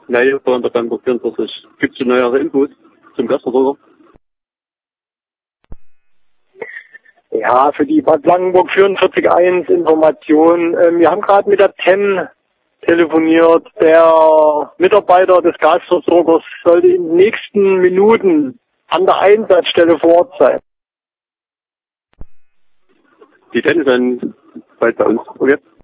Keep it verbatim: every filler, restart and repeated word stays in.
Nein, von der Blankenburg vierundvierzig. Gibt es schon neuere Infos zum Gasversorger? Ja, für die Bad Blankenburg vierundvierzig eins Information. Ähm, wir haben gerade mit der T E N telefoniert. Der Mitarbeiter des Gasversorgers sollte in den nächsten Minuten an der Einsatzstelle vor Ort sein. Die T E N ist dann bald bei uns. Okay.